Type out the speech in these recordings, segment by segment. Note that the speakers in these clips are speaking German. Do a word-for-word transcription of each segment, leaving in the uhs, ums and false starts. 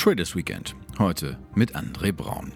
Traders Weekend. Heute mit André Braun.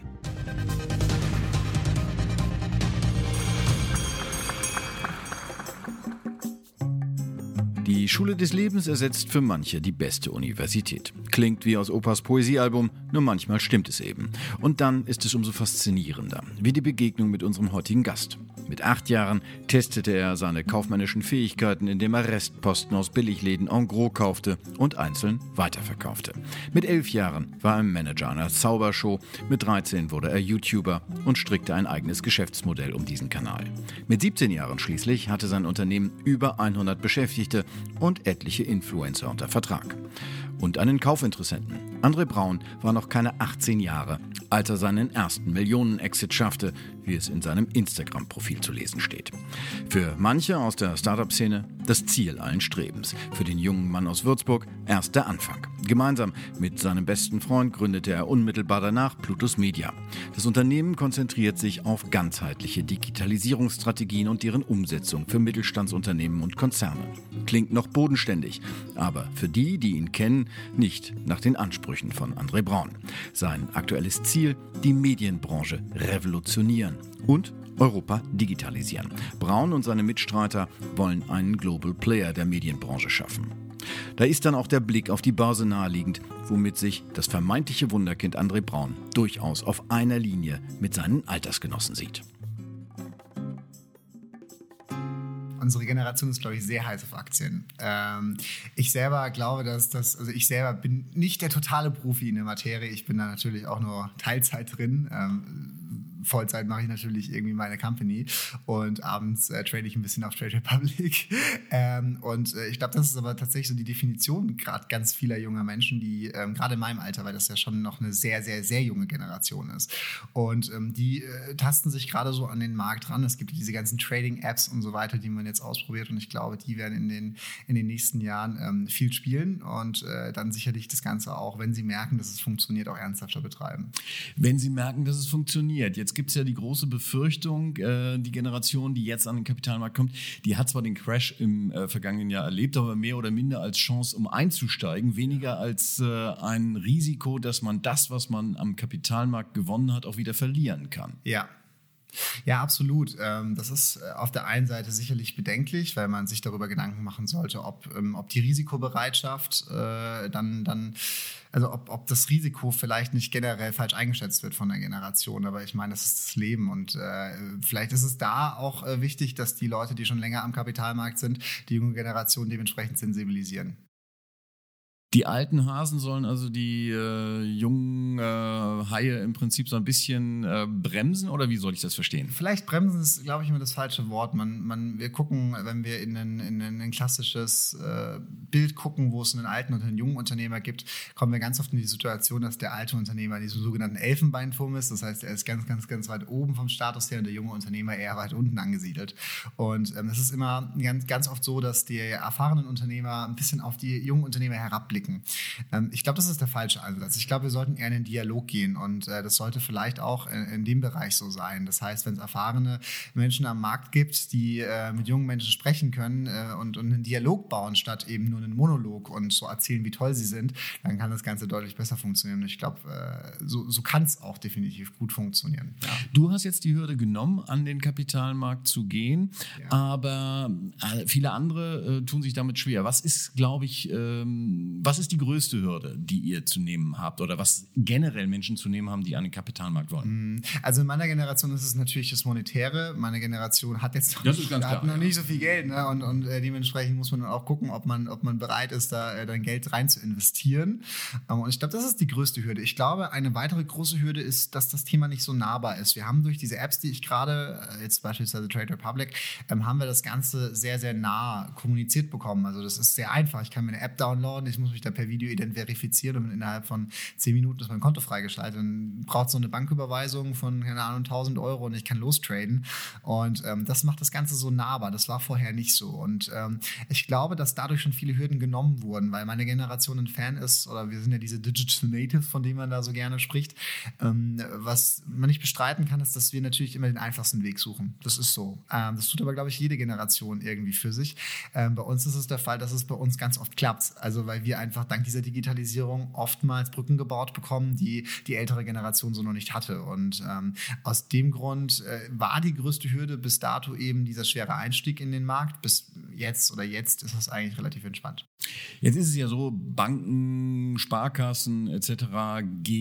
Die Schule des Lebens ersetzt für manche die beste Universität. Klingt wie aus Opas Poesiealbum, nur manchmal stimmt es eben. Und dann ist es umso faszinierender, wie die Begegnung mit unserem heutigen Gast. Mit acht Jahren testete er seine kaufmännischen Fähigkeiten, indem er Restposten aus Billigläden en gros kaufte und einzeln weiterverkaufte. Mit elf Jahren war er Manager einer Zaubershow, mit dreizehn wurde er YouTuber und strickte ein eigenes Geschäftsmodell um diesen Kanal. Mit siebzehn Jahren schließlich hatte sein Unternehmen über hundert Beschäftigte und etliche Influencer unter Vertrag. Und einen Kaufinteressenten. André Braun war noch keine achtzehn Jahre, als er seinen ersten Millionen-Exit schaffte, wie es in seinem Instagram-Profil zu lesen steht. Für manche aus der Startup-Szene das Ziel allen Strebens. Für den jungen Mann aus Würzburg erst der Anfang. Gemeinsam mit seinem besten Freund gründete er unmittelbar danach Plutus Media. Das Unternehmen konzentriert sich auf ganzheitliche Digitalisierungsstrategien und deren Umsetzung für Mittelstandsunternehmen und Konzerne. Klingt noch bodenständig, aber für die, die ihn kennen, nicht nach den Ansprüchen von André Braun. Sein aktuelles Ziel, die Medienbranche revolutionieren und Europa digitalisieren. Braun und seine Mitstreiter wollen einen Global Player der Medienbranche schaffen. Da ist dann auch der Blick auf die Börse naheliegend, womit sich das vermeintliche Wunderkind André Braun durchaus auf einer Linie mit seinen Altersgenossen sieht. Unsere Generation ist, glaube ich, sehr heiß auf Aktien. Ähm, ich selber glaube, dass das, also ich selber bin nicht der totale Profi in der Materie. Ich bin da natürlich auch nur Teilzeit drin. Ähm, Vollzeit mache ich natürlich irgendwie meine Company und abends äh, trade ich ein bisschen auf Trade Republic. ähm, und äh, ich glaube, das ist aber tatsächlich so die Definition gerade ganz vieler junger Menschen, die ähm, gerade in meinem Alter, weil das ja schon noch eine sehr, sehr, sehr junge Generation ist. Und ähm, die äh, tasten sich gerade so an den Markt ran. Es gibt diese ganzen Trading-Apps und so weiter, die man jetzt ausprobiert und ich glaube, die werden in den, in den nächsten Jahren ähm, viel spielen und äh, dann sicherlich das Ganze auch, wenn sie merken, dass es funktioniert, auch ernsthafter betreiben. Wenn sie merken, dass es funktioniert. Jetzt gibt es ja die große Befürchtung, äh, die Generation, die jetzt an den Kapitalmarkt kommt, die hat zwar den Crash im äh, vergangenen Jahr erlebt, aber mehr oder minder als Chance, um einzusteigen, weniger als äh, ein Risiko, dass man das, was man am Kapitalmarkt gewonnen hat, auch wieder verlieren kann. Ja. Ja, absolut. Das ist auf der einen Seite sicherlich bedenklich, weil man sich darüber Gedanken machen sollte, ob, ob die Risikobereitschaft dann, dann also ob, ob das Risiko vielleicht nicht generell falsch eingeschätzt wird von der Generation. Aber ich meine, das ist das Leben und äh, vielleicht ist es da auch äh, wichtig, dass die Leute, die schon länger am Kapitalmarkt sind, die junge Generation dementsprechend sensibilisieren. Die alten Hasen sollen also die äh, jungen äh, Haie im Prinzip so ein bisschen äh, bremsen, oder wie soll ich das verstehen? Vielleicht bremsen ist, glaube ich, immer das falsche Wort. Man, man, wir gucken, wenn wir in ein, in ein klassisches äh, Bild gucken, wo es einen alten und einen jungen Unternehmer gibt, kommen wir ganz oft in die Situation, dass der alte Unternehmer in diesem sogenannten Elfenbeinturm ist. Das heißt, er ist ganz, ganz, ganz weit oben vom Status her und der junge Unternehmer eher weit unten angesiedelt. Und ähm, es ist immer ganz, ganz oft so, dass die erfahrenen Unternehmer ein bisschen auf die jungen Unternehmer herabblicken. Ähm, ich glaube, das ist der falsche Ansatz. Ich glaube, wir sollten eher in den Dialog gehen und äh, das sollte vielleicht auch in, in dem Bereich so sein. Das heißt, wenn es erfahrene Menschen am Markt gibt, die äh, mit jungen Menschen sprechen können äh, und, und einen Dialog bauen, statt eben nur einen Monolog und so erzählen, wie toll sie sind, dann kann das Ganze deutlich besser funktionieren. Und ich glaube, äh, so, so kann es auch definitiv gut funktionieren. Ja. Du hast jetzt die Hürde genommen, an den Kapitalmarkt zu gehen, ja. aber äh, viele andere äh, tun sich damit schwer. Was ist, glaube ich, ähm, was ist die größte Hürde, die ihr zu nehmen habt oder was generell Menschen zu nehmen haben, die an den Kapitalmarkt wollen? Also in meiner Generation ist es natürlich das Monetäre. Meine Generation hat jetzt noch, das ist nicht, ganz hat klar, noch ja. nicht so viel Geld, ne? und, und äh, dementsprechend muss man dann auch gucken, ob man, ob man bereit ist, da äh, dann Geld rein zu investieren. Ähm, und ich glaube, das ist die größte Hürde. Ich glaube, eine weitere große Hürde ist, dass das Thema nicht so nahbar ist. Wir haben durch diese Apps, die ich gerade, äh, jetzt beispielsweise Trade Republic, ähm, haben wir das Ganze sehr, sehr nah kommuniziert bekommen. Also das ist sehr einfach. Ich kann mir eine App downloaden, ich muss mich da per Video-Ident verifizieren und innerhalb von zehn Minuten ist mein Konto freigeschaltet. Dann braucht es so eine Banküberweisung von, keine Ahnung, tausend Euro und ich kann lostraden. Und ähm, das macht das Ganze so nahbar. Das war vorher nicht so. Und ähm, ich glaube, dass dadurch schon viele Hürden genommen wurden, weil meine Generation ein Fan ist, oder wir sind ja diese Digital Natives, von denen man da so gerne spricht. Ähm, was man nicht bestreiten kann, ist, dass wir natürlich immer den einfachsten Weg suchen. Das ist so. Ähm, das tut aber, glaube ich, jede Generation irgendwie für sich. Ähm, bei uns ist es der Fall, dass es bei uns ganz oft klappt. Also weil wir einfach dank dieser Digitalisierung oftmals Brücken gebaut bekommen, die die ältere Generation so noch nicht hatte. Und ähm, aus dem Grund äh, war die größte Hürde bis dato eben dieser schwere Einstieg in den Markt. Bis jetzt oder jetzt ist das eigentlich relativ entspannt. Jetzt ist es ja so, Banken, Sparkassen et cetera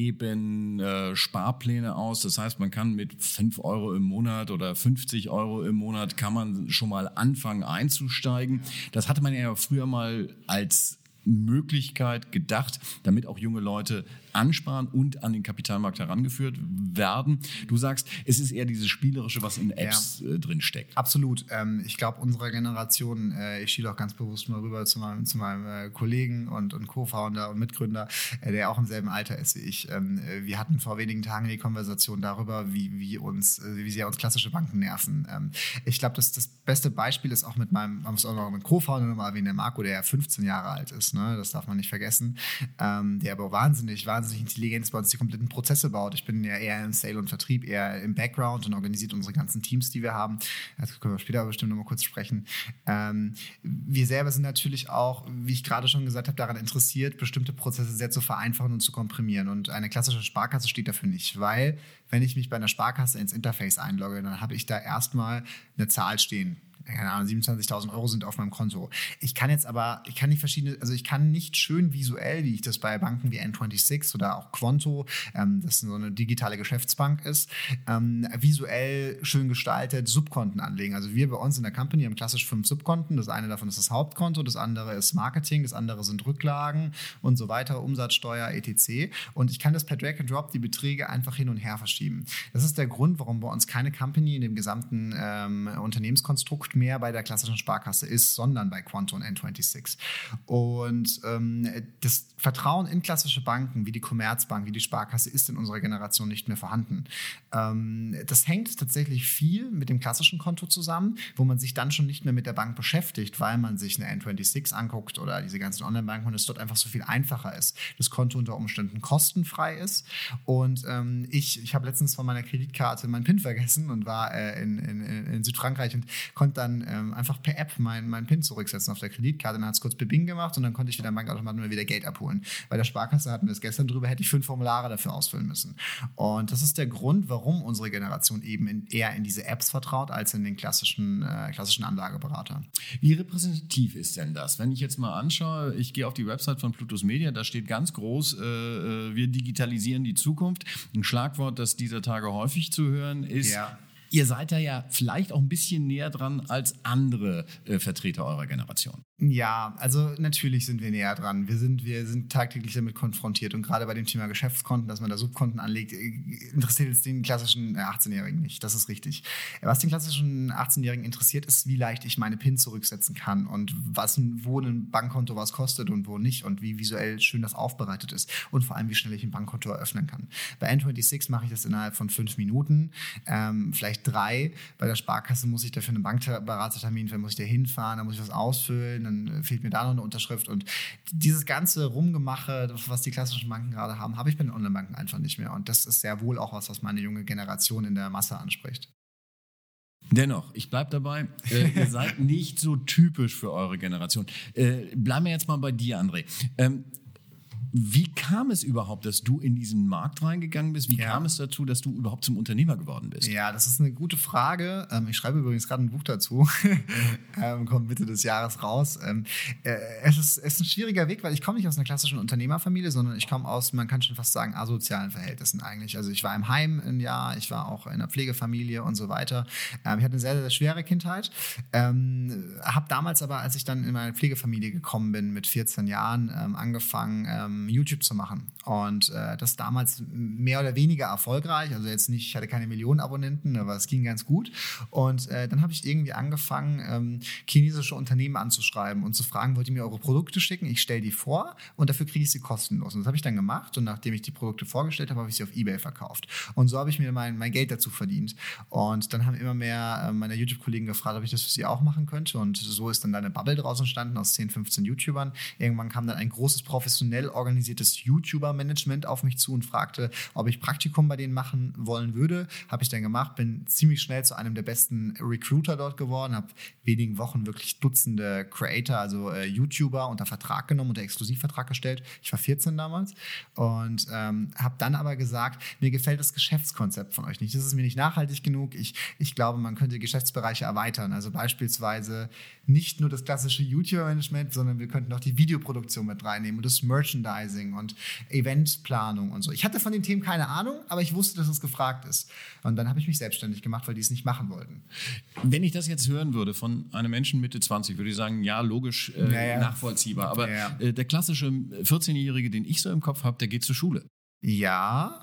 geben äh, Sparpläne aus. Das heißt, man kann mit fünf Euro im Monat oder fünfzig Euro im Monat kann man schon mal anfangen einzusteigen. Das hatte man ja früher mal als Möglichkeit gedacht, damit auch junge Leute ansparen und an den Kapitalmarkt herangeführt werden. Du sagst, es ist eher dieses Spielerische, was in Apps ja. äh, drin steckt. Absolut. Ähm, ich glaube, unserer Generation, äh, ich schiele auch ganz bewusst mal rüber zu meinem, zu meinem äh, Kollegen und, und Co-Founder und Mitgründer, äh, der auch im selben Alter ist wie ich. Ähm, wir hatten vor wenigen Tagen die Konversation darüber, wie, wie, uns, äh, wie sehr uns klassische Banken nerven. Ähm, ich glaube, das, das beste Beispiel ist auch mit meinem, man muss auch noch einen Co-Founder nochmal erwähnen, der Marco, der ja fünfzehn Jahre alt ist. Ne? Das darf man nicht vergessen. Ähm, der aber wahnsinnig, wahnsinnig intelligent ist, bei uns die kompletten Prozesse baut. Ich bin ja eher im Sale und Vertrieb, eher im Background und organisiert unsere ganzen Teams, die wir haben. Dazu können wir später bestimmt noch mal kurz sprechen. Ähm, wir selber sind natürlich auch, wie ich gerade schon gesagt habe, daran interessiert, bestimmte Prozesse sehr zu vereinfachen und zu komprimieren. Und eine klassische Sparkasse steht dafür nicht, weil wenn ich mich bei einer Sparkasse ins Interface einlogge, dann habe ich da erstmal eine Zahl stehen. Keine Ahnung, siebenundzwanzigtausend Euro sind auf meinem Konto. Ich kann jetzt aber, ich kann nicht verschiedene, also ich kann nicht schön visuell, wie ich das bei Banken wie N sechsundzwanzig oder auch Quanto, ähm, das so eine digitale Geschäftsbank ist, ähm, visuell schön gestaltet Subkonten anlegen. Also wir bei uns in der Company haben klassisch fünf Subkonten. Das eine davon ist das Hauptkonto, das andere ist Marketing, das andere sind Rücklagen und so weiter, Umsatzsteuer, et cetera. Und ich kann das per Drag and Drop die Beträge einfach hin und her verschieben. Das ist der Grund, warum bei uns keine Company in dem gesamten ähm, Unternehmenskonstrukt mehr bei der klassischen Sparkasse ist, sondern bei Quanto und N sechsundzwanzig. Und ähm, das Vertrauen in klassische Banken wie die Commerzbank, wie die Sparkasse ist in unserer Generation nicht mehr vorhanden. Ähm, das hängt tatsächlich viel mit dem klassischen Konto zusammen, wo man sich dann schon nicht mehr mit der Bank beschäftigt, weil man sich eine N sechsundzwanzig anguckt oder diese ganzen Online-Banken und es dort einfach so viel einfacher ist. Das Konto unter Umständen kostenfrei ist. Und ähm, ich, ich habe letztens von meiner Kreditkarte meinen PIN vergessen und war äh, in, in, in Südfrankreich und konnte dann ähm, einfach per App meinen mein PIN zurücksetzen auf der Kreditkarte. Dann hat es kurz Bing gemacht und dann konnte ich wieder am Bankautomaten wieder Geld abholen. Bei der Sparkasse hatten wir es gestern drüber, hätte ich fünf Formulare dafür ausfüllen müssen. Und das ist der Grund, warum unsere Generation eben in, eher in diese Apps vertraut, als in den klassischen, äh, klassischen Anlageberater. Wie repräsentativ ist denn das? Wenn ich jetzt mal anschaue, ich gehe auf die Website von Plutus Media, da steht ganz groß, äh, wir digitalisieren die Zukunft. Ein Schlagwort, das dieser Tage häufig zu hören ist. Ja. Ihr seid da ja vielleicht auch ein bisschen näher dran als andere äh, Vertreter eurer Generation. Ja, also natürlich sind wir näher dran. Wir sind, wir sind tagtäglich damit konfrontiert. Und gerade bei dem Thema Geschäftskonten, dass man da Subkonten anlegt, interessiert es den klassischen achtzehnjährigen nicht. Das ist richtig. Was den klassischen achtzehnjährigen interessiert, ist, wie leicht ich meine PIN zurücksetzen kann und was, wo ein Bankkonto was kostet und wo nicht und wie visuell schön das aufbereitet ist und vor allem, wie schnell ich ein Bankkonto eröffnen kann. Bei N sechsundzwanzig mache ich das innerhalb von fünf Minuten, ähm, vielleicht drei. Bei der Sparkasse muss ich dafür einen Bankberatertermin, dann muss ich da hinfahren, dann muss ich was ausfüllen, dann fehlt mir da noch eine Unterschrift. Und dieses ganze Rumgemache, was die klassischen Banken gerade haben, habe ich bei den Online-Banken einfach nicht mehr. Und das ist sehr wohl auch was, was meine junge Generation in der Masse anspricht. Dennoch, ich bleibe dabei, äh, ihr seid nicht so typisch für eure Generation. Äh, bleiben wir jetzt mal bei dir, André. Ähm, Wie kam es überhaupt, dass du in diesen Markt reingegangen bist? Wie ja. kam es dazu, dass du überhaupt zum Unternehmer geworden bist? Ja, das ist eine gute Frage. Ich schreibe übrigens gerade ein Buch dazu. Kommt Mitte des Jahres raus. Es ist, es ist ein schwieriger Weg, weil ich komme nicht aus einer klassischen Unternehmerfamilie, sondern ich komme aus, man kann schon fast sagen, asozialen Verhältnissen eigentlich. Also ich war im Heim ein Jahr, ich war auch in einer Pflegefamilie und so weiter. Ich hatte eine sehr, sehr schwere Kindheit. Habe damals aber, als ich dann in meine Pflegefamilie gekommen bin, mit vierzehn Jahren, angefangen, YouTube zu machen. Und äh, das damals mehr oder weniger erfolgreich. Also jetzt nicht, ich hatte keine Millionen Abonnenten, aber es ging ganz gut. Und äh, dann habe ich irgendwie angefangen, ähm, chinesische Unternehmen anzuschreiben und zu fragen, wollt ihr mir eure Produkte schicken? Ich stelle die vor und dafür kriege ich sie kostenlos. Und das habe ich dann gemacht. Und nachdem ich die Produkte vorgestellt habe, habe ich sie auf eBay verkauft. Und so habe ich mir mein, mein Geld dazu verdient. Und dann haben immer mehr äh, meine YouTube-Kollegen gefragt, ob ich das für sie auch machen könnte. Und so ist dann eine Bubble draus entstanden aus zehn, fünfzehn YouTubern. Irgendwann kam dann ein großes, professionell organisiertes organisiertes YouTuber-Management auf mich zu und fragte, ob ich Praktikum bei denen machen wollen würde. Habe ich dann gemacht, bin ziemlich schnell zu einem der besten Recruiter dort geworden, habe wenigen Wochen wirklich Dutzende Creator, also äh, YouTuber unter Vertrag genommen, unter Exklusivvertrag gestellt. Ich war vierzehn damals und ähm, habe dann aber gesagt, mir gefällt das Geschäftskonzept von euch nicht. Das ist mir nicht nachhaltig genug. Ich, ich glaube, man könnte Geschäftsbereiche erweitern. Also beispielsweise nicht nur das klassische YouTuber-Management, sondern wir könnten auch die Videoproduktion mit reinnehmen und das Merchandising und Eventplanung und so. Ich hatte von den Themen keine Ahnung, aber ich wusste, dass es gefragt ist. Und dann habe ich mich selbstständig gemacht, weil die es nicht machen wollten. Wenn ich das jetzt hören würde von einem Menschen Mitte zwanzig, würde ich sagen, ja, logisch, äh, naja. nachvollziehbar. Aber naja. äh, der klassische vierzehnjährige, den ich so im Kopf habe, der geht zur Schule. Ja,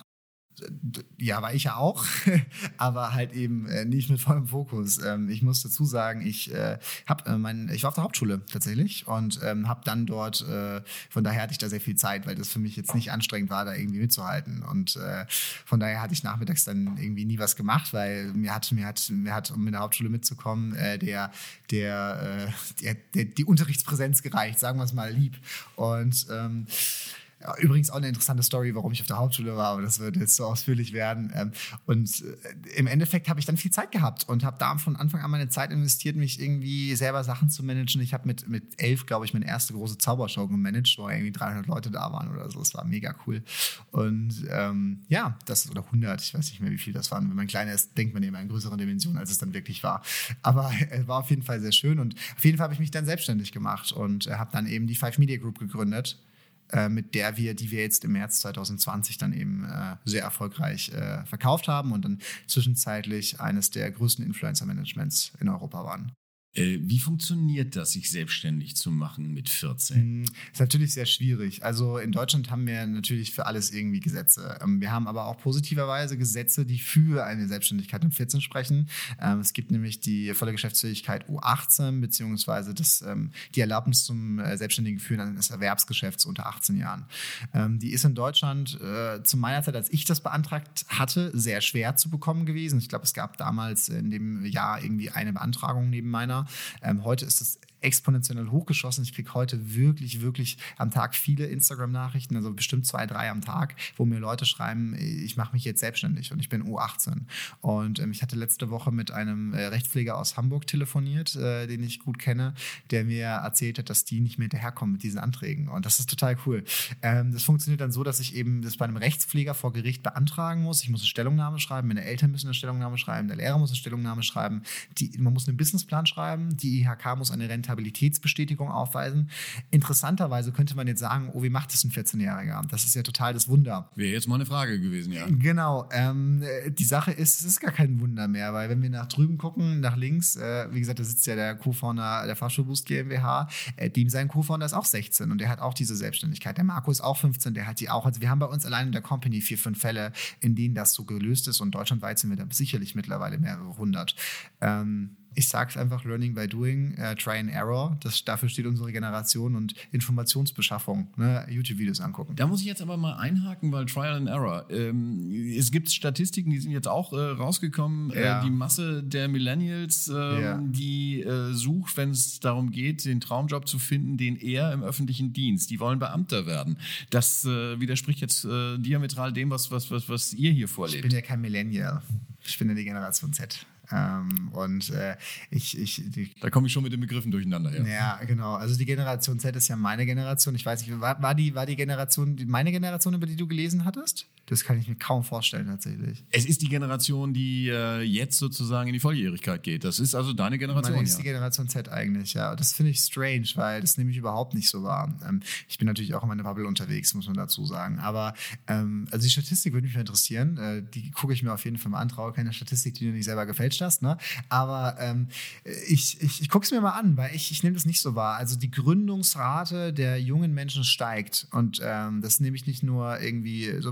ja, war ich ja auch, aber halt eben äh, nicht mit vollem Fokus. Ähm, ich muss dazu sagen, ich, äh, hab, äh, mein, ich war auf der Hauptschule tatsächlich und ähm, habe dann dort, äh, von daher hatte ich da sehr viel Zeit, weil das für mich jetzt nicht anstrengend war, da irgendwie mitzuhalten. Und äh, von daher hatte ich nachmittags dann irgendwie nie was gemacht, weil mir hat, mir hat, mir hat um in der Hauptschule mitzukommen, äh, der, der, äh, der, der, die Unterrichtspräsenz gereicht, sagen wir es mal lieb. Und ähm, Ja, übrigens auch eine interessante Story, warum ich auf der Hauptschule war, aber das wird jetzt so ausführlich werden. Und im Endeffekt habe ich dann viel Zeit gehabt und habe da von Anfang an meine Zeit investiert, mich irgendwie selber Sachen zu managen. Ich habe mit, mit elf, glaube ich, meine erste große Zaubershow gemanagt, wo irgendwie dreihundert Leute da waren oder so. Das war mega cool. Und ähm, ja, das oder hundert, ich weiß nicht mehr, wie viel das waren. Wenn man kleiner ist, denkt man eben in größeren Dimensionen, als es dann wirklich war. Aber es war auf jeden Fall sehr schön und auf jeden Fall habe ich mich dann selbstständig gemacht und habe dann eben die Five Media Group gegründet, mit der wir, die wir jetzt im März zwanzig zwanzig dann eben äh, sehr erfolgreich äh, verkauft haben und dann zwischenzeitlich eines der größten Influencer-Managements in Europa waren. Äh, wie funktioniert das, sich selbstständig zu machen mit vierzehn? Ist natürlich sehr schwierig. Also in Deutschland haben wir natürlich für alles irgendwie Gesetze. Wir haben aber auch positiverweise Gesetze, die für eine Selbstständigkeit mit vierzehn sprechen. Es gibt nämlich die volle Geschäftsfähigkeit U achtzehn, beziehungsweise das, die Erlaubnis zum selbstständigen Führen eines Erwerbsgeschäfts unter achtzehn Jahren. Die ist in Deutschland äh, zu meiner Zeit, als ich das beantragt hatte, sehr schwer zu bekommen gewesen. Ich glaube, es gab damals in dem Jahr irgendwie eine Beantragung neben meiner. Ähm, heute ist es exponentiell hochgeschossen. Ich kriege heute wirklich, wirklich am Tag viele Instagram-Nachrichten, also bestimmt zwei, drei am Tag, wo mir Leute schreiben, ich mache mich jetzt selbstständig und ich bin U achtzehn. Und ähm, ich hatte letzte Woche mit einem äh, Rechtspfleger aus Hamburg telefoniert, äh, den ich gut kenne, der mir erzählt hat, dass die nicht mehr hinterherkommen mit diesen Anträgen. Und das ist total cool. Ähm, das funktioniert dann so, dass ich eben das bei einem Rechtspfleger vor Gericht beantragen muss. Ich muss eine Stellungnahme schreiben, meine Eltern müssen eine Stellungnahme schreiben, der Lehrer muss eine Stellungnahme schreiben, die, man muss einen Businessplan schreiben, die I H K muss eine Rentabilitätsbestätigung aufweisen. Interessanterweise könnte man jetzt sagen, oh, wie macht das ein vierzehnjähriger? Das ist ja total das Wunder. Wäre jetzt mal eine Frage gewesen, ja. Genau. Ähm, die Sache ist, es ist gar kein Wunder mehr, weil wenn wir nach drüben gucken, nach links, äh, wie gesagt, da sitzt ja der Co-Founder der Fahrschulboost GmbH, äh, dem sein Co-Founder ist auch sechzehn und der hat auch diese Selbstständigkeit. Der Marco ist auch fünfzehn, der hat die auch. Also wir haben bei uns allein in der Company vier, fünf Fälle, in denen das so gelöst ist und deutschlandweit sind wir da sicherlich mittlerweile mehrere hundert. Ähm, Ich sage es einfach, Learning by Doing, uh, Try and Error. Das, dafür steht unsere Generation und Informationsbeschaffung, ne? YouTube-Videos angucken. Da muss ich jetzt aber mal einhaken, weil Trial and Error. Ähm, es gibt Statistiken, die sind jetzt auch äh, rausgekommen. Ja. Äh, die Masse der Millennials, äh, ja. die äh, sucht, wenn es darum geht, den Traumjob zu finden, den eher im öffentlichen Dienst. Die wollen Beamter werden. Das äh, widerspricht jetzt äh, diametral dem, was, was, was, was ihr hier vorlebt. Ich bin ja kein Millennial. Ich bin ja die Generation Z. Ähm, und äh, ich, ich die, da komme ich schon mit den Begriffen durcheinander. Ja. ja, genau. Also die Generation Z ist ja meine Generation. Ich weiß nicht, war, war, die, war die Generation, die, meine Generation, über die du gelesen hattest? Das kann ich mir kaum vorstellen, tatsächlich. Es ist die Generation, die äh, jetzt sozusagen in die Volljährigkeit geht. Das ist also deine Generation. Meine ist ja. die Generation Z eigentlich, ja. Das finde ich strange, weil das nämlich überhaupt nicht so war. Ähm, ich bin natürlich auch in meiner Bubble unterwegs, muss man dazu sagen. Aber ähm, also die Statistik würde mich mal interessieren. Äh, die gucke ich mir auf jeden Fall mal an. Traue keine Statistik, die du nicht selber gefälscht hast. Ne? Aber ähm, ich, ich, ich gucke es mir mal an, weil ich, ich nehme das nicht so wahr. Also die Gründungsrate der jungen Menschen steigt. Und ähm, das nehme ich nicht nur irgendwie so objektiv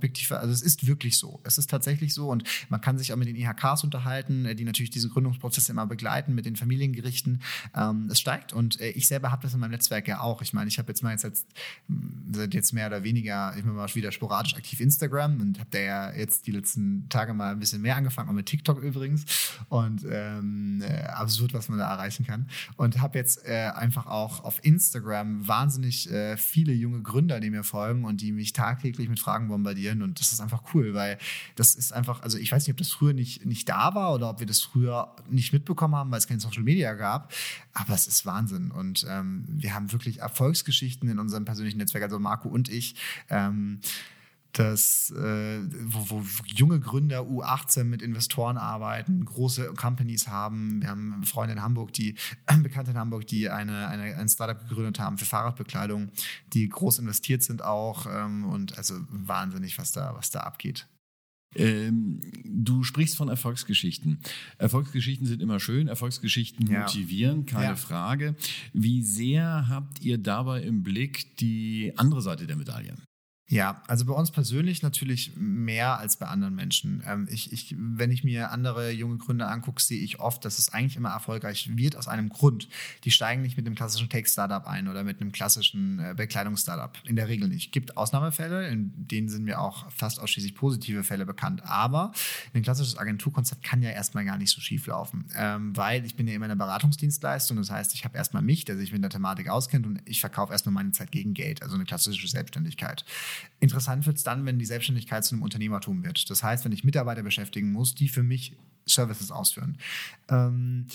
objektiv, also es ist wirklich so. Es ist tatsächlich so und man kann sich auch mit den I H Ks unterhalten, die natürlich diese Gründungsprozesse immer begleiten, mit den Familiengerichten. Ähm, es steigt und äh, ich selber habe das in meinem Netzwerk ja auch. Ich meine, ich habe jetzt mal jetzt, jetzt, seit jetzt mehr oder weniger, ich bin mal wieder sporadisch aktiv Instagram und habe da ja jetzt die letzten Tage mal ein bisschen mehr angefangen, auch mit TikTok übrigens und ähm, äh, absurd, was man da erreichen kann und habe jetzt äh, einfach auch auf Instagram wahnsinnig äh, viele junge Gründer, die mir folgen und die mich tagtäglich mit Fragen bombardieren und das ist einfach cool, weil das ist einfach, also ich weiß nicht, ob das früher nicht, nicht da war oder ob wir das früher nicht mitbekommen haben, weil es kein Social Media gab, aber es ist Wahnsinn und ähm, wir haben wirklich Erfolgsgeschichten in unserem persönlichen Netzwerk, also Marco und ich, ähm, dass, äh, wo, wo junge Gründer U achtzehn mit Investoren arbeiten, große Companies haben. Wir haben Freunde in Hamburg, die äh, Bekannte in Hamburg, die eine, eine, ein Startup gegründet haben für Fahrradbekleidung, die groß investiert sind auch ähm, und also wahnsinnig, was da, was da abgeht. Ähm, du sprichst von Erfolgsgeschichten. Erfolgsgeschichten sind immer schön, Erfolgsgeschichten ja. motivieren, keine ja. Frage. Wie sehr habt ihr dabei im Blick die andere Seite der Medaille? Ja, also bei uns persönlich natürlich mehr als bei anderen Menschen. Ähm, ich, ich, wenn ich mir andere junge Gründer angucke, sehe ich oft, dass es eigentlich immer erfolgreich wird aus einem Grund. Die steigen nicht mit einem klassischen Tech-Startup ein oder mit einem klassischen äh, Bekleidungs-Startup. In der Regel nicht. Es gibt Ausnahmefälle, in denen sind mir auch fast ausschließlich positive Fälle bekannt. Aber ein klassisches Agenturkonzept kann ja erstmal gar nicht so schief laufen, ähm, weil ich bin ja immer eine Beratungsdienstleistung. Das heißt, ich habe erstmal mich, der sich mit der Thematik auskennt und ich verkaufe erstmal meine Zeit gegen Geld, also eine klassische Selbstständigkeit. Interessant wird es dann, wenn die Selbstständigkeit zu einem Unternehmertum wird. Das heißt, wenn ich Mitarbeiter beschäftigen muss, die für mich Services ausführen. Ähm,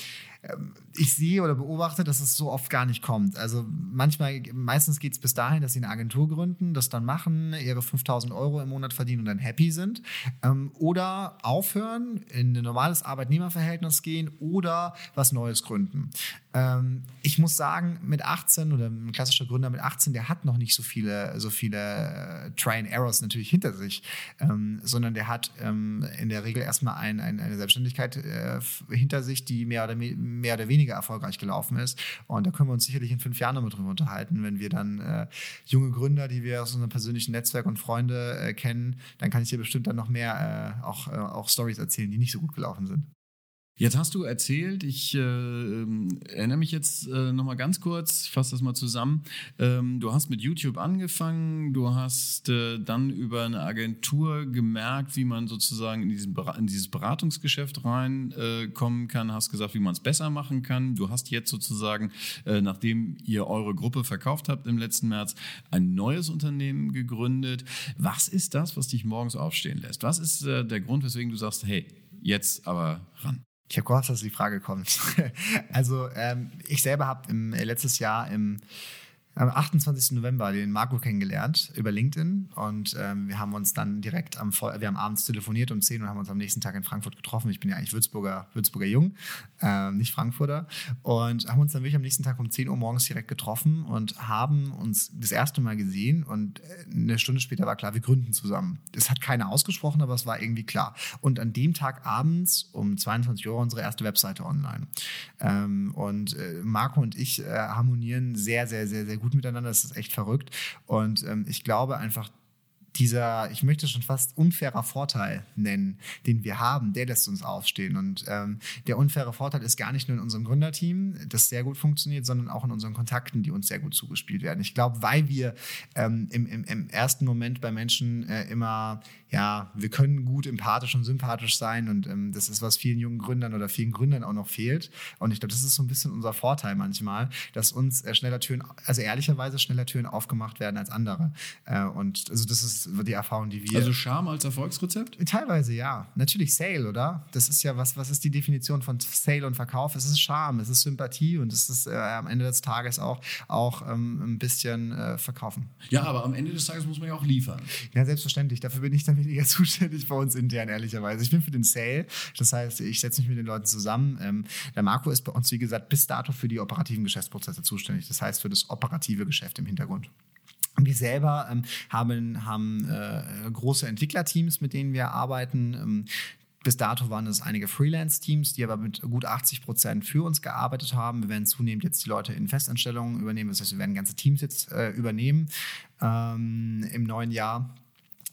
ich sehe oder beobachte, dass es so oft gar nicht kommt. Also manchmal, meistens geht es bis dahin, dass sie eine Agentur gründen, das dann machen, ihre fünftausend Euro im Monat verdienen und dann happy sind. Ähm, oder aufhören, in ein normales Arbeitnehmerverhältnis gehen oder was Neues gründen. Ähm, ich muss sagen, mit achtzehn oder ein klassischer Gründer mit achtzehn, der hat noch nicht so viele, so viele äh, Try and Errors natürlich hinter sich, ähm, sondern der hat ähm, in der Regel erstmal ein, ein, eine Selbstständigkeit äh, hinter sich, die mehr oder, mehr oder weniger erfolgreich gelaufen ist. Und da können wir uns sicherlich in fünf Jahren nochmal drüber unterhalten, wenn wir dann äh, junge Gründer, die wir aus unserem persönlichen Netzwerk und Freunde äh, kennen, dann kann ich dir bestimmt dann noch mehr äh, auch, äh, auch Storys erzählen, die nicht so gut gelaufen sind. Jetzt hast du erzählt, ich äh, erinnere mich jetzt äh, nochmal ganz kurz, fasse das mal zusammen. Ähm, du hast mit YouTube angefangen, du hast äh, dann über eine Agentur gemerkt, wie man sozusagen in, diesen, in dieses Beratungsgeschäft reinkommen äh, kann, hast gesagt, wie man es besser machen kann. Du hast jetzt sozusagen, äh, nachdem ihr eure Gruppe verkauft habt im letzten März, ein neues Unternehmen gegründet. Was ist das, was dich morgens aufstehen lässt? Was ist äh, der Grund, weswegen du sagst, hey, jetzt aber ran? Ich habe gehofft, dass die Frage kommt. Also ähm, ich selber habe letztes Jahr im am achtundzwanzigsten November den Marco kennengelernt über LinkedIn und ähm, wir haben uns dann direkt am wir haben abends telefoniert um zehn und haben uns am nächsten Tag in Frankfurt getroffen. Ich bin ja eigentlich Würzburger, Würzburger Jung, ähm, nicht Frankfurter, und haben uns dann wirklich am nächsten Tag um zehn Uhr morgens direkt getroffen und haben uns das erste Mal gesehen und eine Stunde später war klar, wir gründen zusammen. Das hat keiner ausgesprochen, aber es war irgendwie klar. Und an dem Tag abends um zweiundzwanzig Uhr unsere erste Webseite online. Ähm, und äh, Marco und ich äh, harmonieren sehr, sehr, sehr, sehr gut miteinander, das ist echt verrückt und ähm, ich glaube einfach, dieser, ich möchte schon fast unfairer Vorteil nennen, den wir haben, der lässt uns aufstehen. Und ähm, der unfaire Vorteil ist gar nicht nur in unserem Gründerteam, das sehr gut funktioniert, sondern auch in unseren Kontakten, die uns sehr gut zugespielt werden. Ich glaube, weil wir ähm, im, im, im ersten Moment bei Menschen äh, immer, ja, wir können gut empathisch und sympathisch sein und ähm, das ist, was vielen jungen Gründern oder vielen Gründern auch noch fehlt. Und ich glaube, das ist so ein bisschen unser Vorteil manchmal, dass uns äh, schneller Türen, also ehrlicherweise schneller Türen aufgemacht werden als andere. Äh, und also das ist die Erfahrung, die wir... Also Charme als Erfolgsrezept? Teilweise, ja. Natürlich Sale, oder? Das ist ja, was, was ist die Definition von Sale und Verkauf? Es ist Charme, es ist Sympathie und es ist äh, am Ende des Tages auch, auch ähm, ein bisschen äh, verkaufen. Ja, aber am Ende des Tages muss man ja auch liefern. Ja, selbstverständlich. Dafür bin ich dann weniger zuständig bei uns intern, ehrlicherweise. Ich bin für den Sale. Das heißt, ich setze mich mit den Leuten zusammen. Ähm, der Marco ist bei uns, wie gesagt, bis dato für die operativen Geschäftsprozesse zuständig. Das heißt, für das operative Geschäft im Hintergrund. Wir selber ähm, haben, haben äh, große Entwicklerteams, mit denen wir arbeiten. Ähm, bis dato waren es einige Freelance-Teams, die aber mit gut achtzig Prozent für uns gearbeitet haben. Wir werden zunehmend jetzt die Leute in Festanstellungen übernehmen. Das heißt, wir werden ganze Teams jetzt äh, übernehmen ähm, im neuen Jahr.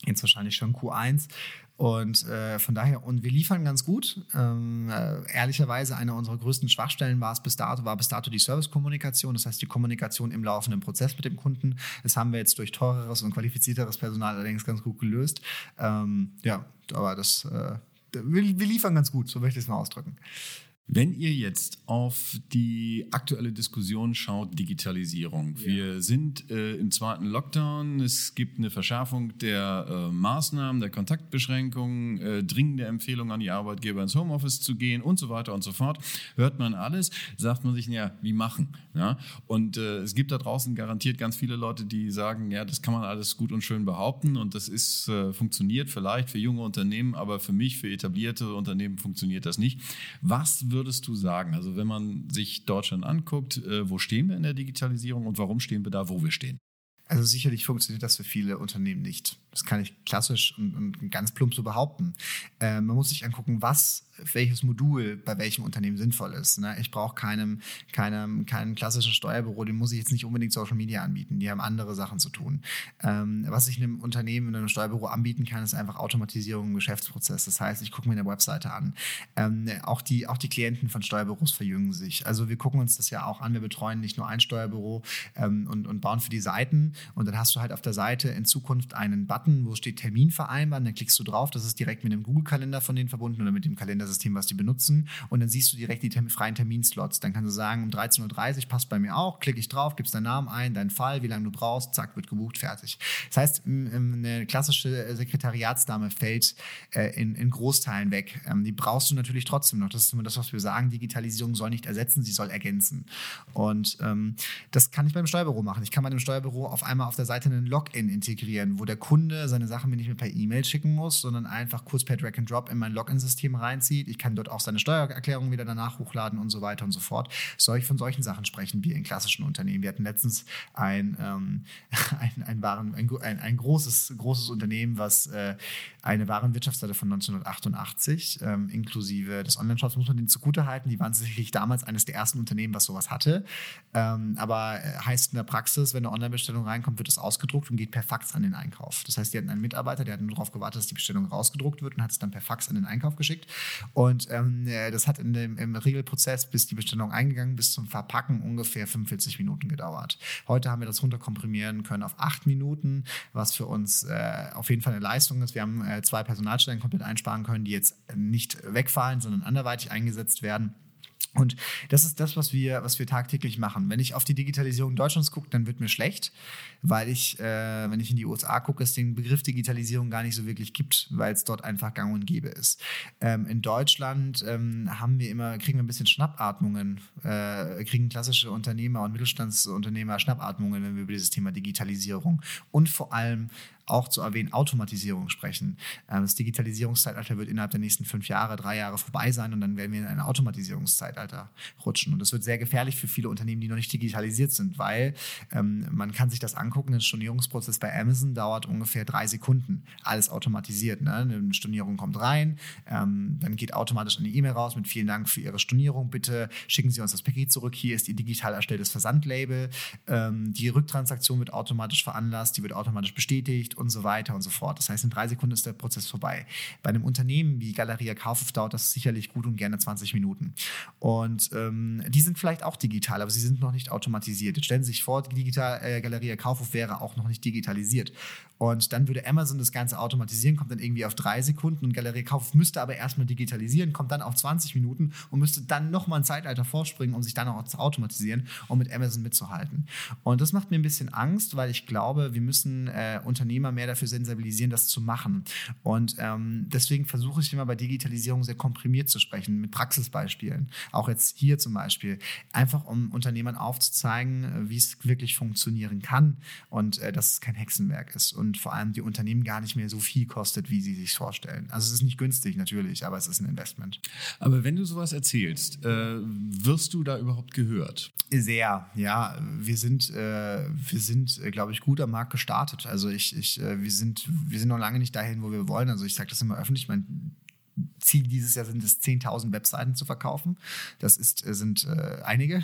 Jetzt wahrscheinlich schon Q eins. Und äh, von daher, und wir liefern ganz gut. Ähm, äh, ehrlicherweise, eine unserer größten Schwachstellen war es bis dato, war bis dato die Servicekommunikation, das heißt die Kommunikation im laufenden Prozess mit dem Kunden. Das haben wir jetzt durch teureres und qualifizierteres Personal allerdings ganz gut gelöst. Ähm, ja, aber das, äh, wir, wir liefern ganz gut, so möchte ich es mal ausdrücken. Wenn ihr jetzt auf die aktuelle Diskussion schaut, Digitalisierung. Ja. Wir sind äh, im zweiten Lockdown, es gibt eine Verschärfung der äh, Maßnahmen, der Kontaktbeschränkungen, äh, dringende Empfehlungen an die Arbeitgeber ins Homeoffice zu gehen und so weiter und so fort. Hört man alles, sagt man sich, ja, wie machen? Ja? Und äh, es gibt da draußen garantiert ganz viele Leute, die sagen, ja, das kann man alles gut und schön behaupten und das ist äh, funktioniert vielleicht für junge Unternehmen, aber für mich, für etablierte Unternehmen funktioniert das nicht. Was wird würdest du sagen, also wenn man sich Deutschland anguckt, äh, wo stehen wir in der Digitalisierung und warum stehen wir da, wo wir stehen? Also sicherlich funktioniert das für viele Unternehmen nicht. Das kann ich klassisch und, und ganz plump so behaupten. Äh, man muss sich angucken, was, welches Modul bei welchem Unternehmen sinnvoll ist. Ne? Ich brauche keinem, keinem, keinem klassischen Steuerbüro, dem muss ich jetzt nicht unbedingt Social Media anbieten. Die haben andere Sachen zu tun. Ähm, was ich einem Unternehmen, einem Steuerbüro anbieten kann, ist einfach Automatisierung im Geschäftsprozess. Das heißt, ich gucke mir eine Webseite an. Ähm, auch, die, auch die Klienten von Steuerbüros verjüngen sich. Also wir gucken uns das ja auch an. Wir betreuen nicht nur ein Steuerbüro ähm, und, und bauen für die Seiten. Und dann hast du halt auf der Seite in Zukunft einen Button, wo steht Termin vereinbaren. Dann klickst du drauf. Das ist direkt mit dem Google-Kalender von denen verbunden oder mit dem Kalendersystem, was die benutzen. Und dann siehst du direkt die term- freien Terminslots. Dann kannst du sagen, um dreizehn Uhr dreißig passt bei mir auch. Klicke ich drauf, gibst deinen Namen ein, deinen Fall, wie lange du brauchst. Zack, wird gebucht, fertig. Das heißt, eine klassische Sekretariatsdame fällt äh, in, in Großteilen weg. Ähm, die brauchst du natürlich trotzdem noch. Das ist immer das, was wir sagen. Digitalisierung soll nicht ersetzen, sie soll ergänzen. Und ähm, das kann ich beim Steuerbüro machen. Ich kann bei dem Steuerbüro auf einmal auf der Seite einen Login integrieren, wo der Kunde seine Sachen mir nicht mehr per E-Mail schicken muss, sondern einfach kurz per Drag and Drop in mein Login-System reinzieht. Ich kann dort auch seine Steuererklärung wieder danach hochladen und so weiter und so fort. Soll ich von solchen Sachen sprechen wie in klassischen Unternehmen? Wir hatten letztens ein, ähm, ein, ein, Waren, ein, ein, ein großes, großes Unternehmen, was äh, eine Warenwirtschaftsseite von neunzehnhundertachtundachtzig ähm, inklusive des Online-Shops, muss man denen zugutehalten. Die waren sicherlich damals eines der ersten Unternehmen, was sowas hatte. Ähm, aber äh, heißt in der Praxis, wenn eine Online-Bestellung reinkommt, wird das ausgedruckt und geht per Fax an den Einkauf. Das heißt, die hatten einen Mitarbeiter, der hat nur darauf gewartet, dass die Bestellung rausgedruckt wird und hat es dann per Fax an den Einkauf geschickt. Und ähm, das hat in dem, im Regelprozess, bis die Bestellung eingegangen, bis zum Verpacken ungefähr fünfundvierzig Minuten gedauert. Heute haben wir das runterkomprimieren können auf acht Minuten, was für uns äh, auf jeden Fall eine Leistung ist. Wir haben äh, zwei Personalstellen komplett einsparen können, die jetzt nicht wegfallen, sondern anderweitig eingesetzt werden. Und das ist das, was wir, was wir tagtäglich machen. Wenn ich auf die Digitalisierung Deutschlands gucke, dann wird mir schlecht, weil ich, äh, wenn ich in die U S A gucke, es den Begriff Digitalisierung gar nicht so wirklich gibt, weil es dort einfach gang und gäbe ist. Ähm, in Deutschland ähm, haben wir immer, kriegen wir ein bisschen Schnappatmungen, äh, kriegen klassische Unternehmer und Mittelstandsunternehmer Schnappatmungen, wenn wir über dieses Thema Digitalisierung und vor allem auch zu erwähnen, Automatisierung sprechen. Das Digitalisierungszeitalter wird innerhalb der nächsten fünf Jahre, drei Jahre vorbei sein und dann werden wir in ein Automatisierungszeitalter rutschen. Und das wird sehr gefährlich für viele Unternehmen, die noch nicht digitalisiert sind, weil ähm, man kann sich das angucken, ein Stornierungsprozess bei Amazon dauert ungefähr drei Sekunden. Alles automatisiert. Ne? Eine Stornierung kommt rein, ähm, dann geht automatisch eine E-Mail raus mit vielen Dank für Ihre Stornierung. Bitte schicken Sie uns das Paket zurück. Hier ist Ihr digital erstelltes Versandlabel. Ähm, die Rücktransaktion wird automatisch veranlasst, die wird automatisch bestätigt und so weiter und so fort. Das heißt, in drei Sekunden ist der Prozess vorbei. Bei einem Unternehmen wie Galeria Kaufhof dauert das sicherlich gut und gerne zwanzig Minuten. Und ähm, die sind vielleicht auch digital, aber sie sind noch nicht automatisiert. Jetzt stellen Sie sich vor, die Digital, äh, Galeria Kaufhof wäre auch noch nicht digitalisiert. Und dann würde Amazon das Ganze automatisieren, kommt dann irgendwie auf drei Sekunden und Galeria Kaufhof müsste aber erstmal digitalisieren, kommt dann auf zwanzig Minuten und müsste dann nochmal ein Zeitalter vorspringen, um sich dann auch zu automatisieren, um mit Amazon mitzuhalten. Und das macht mir ein bisschen Angst, weil ich glaube, wir müssen äh, Unternehmer mehr dafür sensibilisieren, das zu machen. Und ähm, deswegen versuche ich immer bei Digitalisierung sehr komprimiert zu sprechen, mit Praxisbeispielen. Auch jetzt hier zum Beispiel. Einfach um Unternehmern aufzuzeigen, wie es wirklich funktionieren kann und äh, dass es kein Hexenwerk ist. Und vor allem die Unternehmen gar nicht mehr so viel kostet, wie sie sich vorstellen. Also es ist nicht günstig natürlich, aber es ist ein Investment. Aber wenn du sowas erzählst, äh, wirst du da überhaupt gehört? Sehr, ja. Wir sind, äh, wir sind, äh, glaube ich, gut am Markt gestartet. Also ich, ich, äh, wir sind, wir sind noch lange nicht dahin, wo wir wollen. Also ich sage das immer öffentlich. Mein Ziel dieses Jahr sind es, zehntausend Webseiten zu verkaufen. Das ist, sind äh, einige.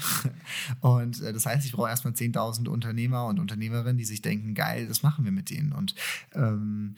Und äh, das heißt, ich brauche erstmal zehntausend Unternehmer und Unternehmerinnen, die sich denken, geil, das machen wir mit denen. Und ähm,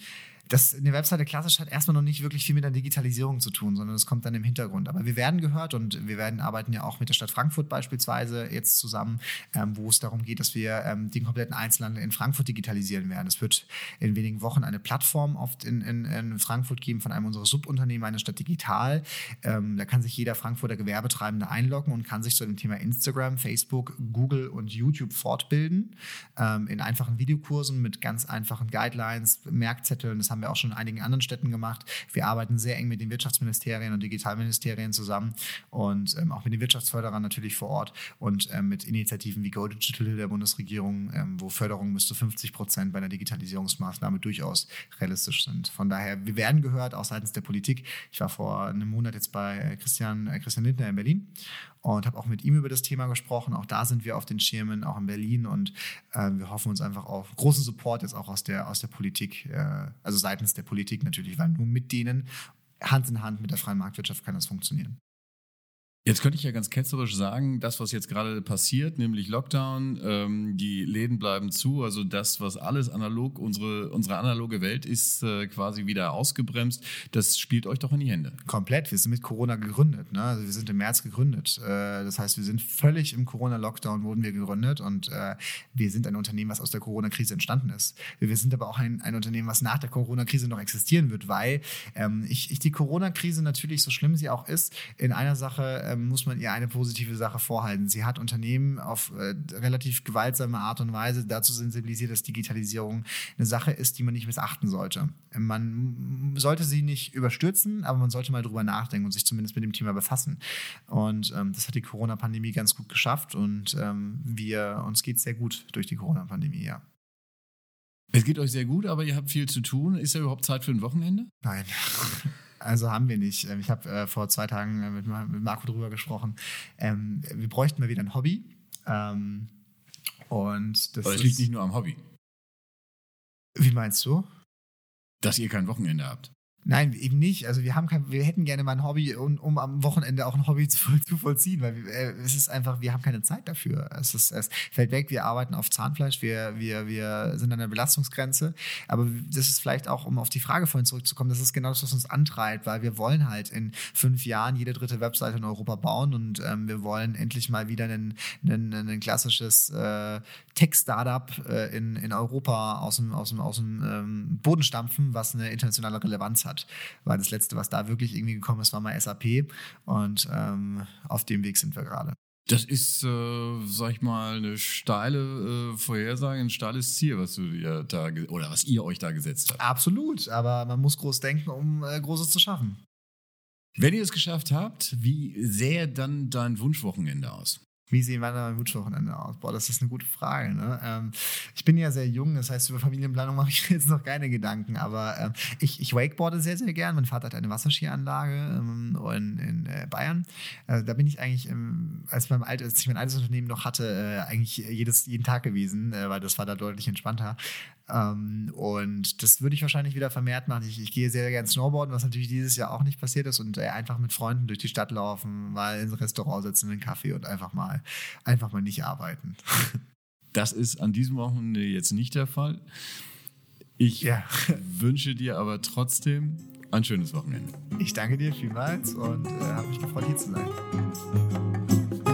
das eine Webseite klassisch hat erstmal noch nicht wirklich viel mit der Digitalisierung zu tun, sondern es kommt dann im Hintergrund. Aber wir werden gehört und wir werden arbeiten ja auch mit der Stadt Frankfurt beispielsweise jetzt zusammen, ähm, wo es darum geht, dass wir ähm, den kompletten Einzelhandel in Frankfurt digitalisieren werden. Es wird in wenigen Wochen eine Plattform oft in, in, in Frankfurt geben von einem unserer Subunternehmen, eine Stadt Digital. Ähm, da kann sich jeder Frankfurter Gewerbetreibende einloggen und kann sich zu dem Thema Instagram, Facebook, Google und YouTube fortbilden. Ähm, in einfachen Videokursen mit ganz einfachen Guidelines, Merkzetteln. Das haben wir auch schon in einigen anderen Städten gemacht. Wir arbeiten sehr eng mit den Wirtschaftsministerien und Digitalministerien zusammen und ähm, auch mit den Wirtschaftsförderern natürlich vor Ort und ähm, mit Initiativen wie Go Digital der Bundesregierung, ähm, wo Förderungen bis zu fünfzig Prozent bei der Digitalisierungsmaßnahme durchaus realistisch sind. Von daher, wir werden gehört, auch seitens der Politik. Ich war vor einem Monat jetzt bei Christian, äh, Christian Lindner in Berlin und habe auch mit ihm über das Thema gesprochen. Auch da sind wir auf den Schirmen, auch in Berlin und äh, wir hoffen uns einfach auf großen Support jetzt auch aus der, aus der Politik, äh, also seitens der Politik natürlich, weil nur mit denen, Hand in Hand mit der freien Marktwirtschaft kann das funktionieren. Jetzt könnte ich ja ganz ketzerisch sagen, das, was jetzt gerade passiert, nämlich Lockdown, ähm, die Läden bleiben zu, also das, was alles analog, unsere, unsere analoge Welt ist äh, quasi wieder ausgebremst, das spielt euch doch in die Hände. Komplett, wir sind mit Corona gegründet, ne? Also wir sind im März gegründet, äh, das heißt, wir sind völlig im Corona-Lockdown wurden wir gegründet und äh, wir sind ein Unternehmen, was aus der Corona-Krise entstanden ist. Wir sind aber auch ein, ein Unternehmen, was nach der Corona-Krise noch existieren wird, weil ähm, ich, ich die Corona-Krise natürlich, so schlimm sie auch ist, in einer Sache ähm, muss man ihr eine positive Sache vorhalten. Sie hat Unternehmen auf äh, relativ gewaltsame Art und Weise dazu sensibilisiert, dass Digitalisierung eine Sache ist, die man nicht missachten sollte. Man sollte sie nicht überstürzen, aber man sollte mal drüber nachdenken und sich zumindest mit dem Thema befassen. Und ähm, das hat die Corona-Pandemie ganz gut geschafft und ähm, wir, uns geht es sehr gut durch die Corona-Pandemie, ja. Es geht euch sehr gut, aber ihr habt viel zu tun. Ist ja überhaupt Zeit für ein Wochenende? Nein. Also haben wir nicht. Ich habe äh, vor zwei Tagen äh, mit, mit Marco drüber gesprochen. Ähm, wir bräuchten mal wieder ein Hobby. Ähm, und das aber es liegt nicht nur am Hobby. Wie meinst du? Dass ihr kein Wochenende habt. Nein, eben nicht. Also wir haben kein, wir hätten gerne mal ein Hobby, um, um am Wochenende auch ein Hobby zu, zu vollziehen, weil wir, äh, es ist einfach, wir haben keine Zeit dafür. Es, ist, es fällt weg, wir arbeiten auf Zahnfleisch, wir, wir, wir sind an der Belastungsgrenze. Aber das ist vielleicht auch, um auf die Frage vorhin zurückzukommen, das ist genau das, was uns antreibt, weil wir wollen halt in fünf Jahren jede dritte Webseite in Europa bauen und ähm, wir wollen endlich mal wieder ein, ein, ein klassisches äh, Tech-Startup äh, in, in Europa aus dem, aus dem, aus dem ähm, Boden stampfen, was eine internationale Relevanz hat. Weil das Letzte, was da wirklich irgendwie gekommen ist, war mal S A P und ähm, auf dem Weg sind wir gerade. Das ist, äh, sag ich mal, eine steile äh, Vorhersage, ein steiles Ziel, was du dir da ge- oder was ihr euch da gesetzt habt. Absolut, aber man muss groß denken, um äh, Großes zu schaffen. Wenn ihr es geschafft habt, wie sähe dann dein Wunschwochenende aus? Wie sehen mein Wunschwochenende aus? Boah, das ist eine gute Frage. Ne? Ähm, ich bin ja sehr jung, das heißt, über Familienplanung mache ich mir jetzt noch keine Gedanken, aber ähm, ich, ich wakeboarde sehr, sehr gern. Mein Vater hat eine Wasserskianlage ähm, in, in äh, Bayern. Äh, da bin ich eigentlich, ähm, als, beim Alt, als ich mein altes Unternehmen noch hatte, äh, eigentlich jedes, jeden Tag gewesen, äh, weil das war da deutlich entspannter. Um, und das würde ich wahrscheinlich wieder vermehrt machen. Ich, ich gehe sehr, sehr gerne Snowboarden, was natürlich dieses Jahr auch nicht passiert ist und äh, einfach mit Freunden durch die Stadt laufen, mal ins Restaurant sitzen, einen Kaffee und einfach mal, einfach mal nicht arbeiten. Das ist an diesem Wochenende jetzt nicht der Fall. Ich ja. wünsche dir aber trotzdem ein schönes Wochenende. Ich danke dir vielmals und äh, habe mich gefreut, hier zu sein.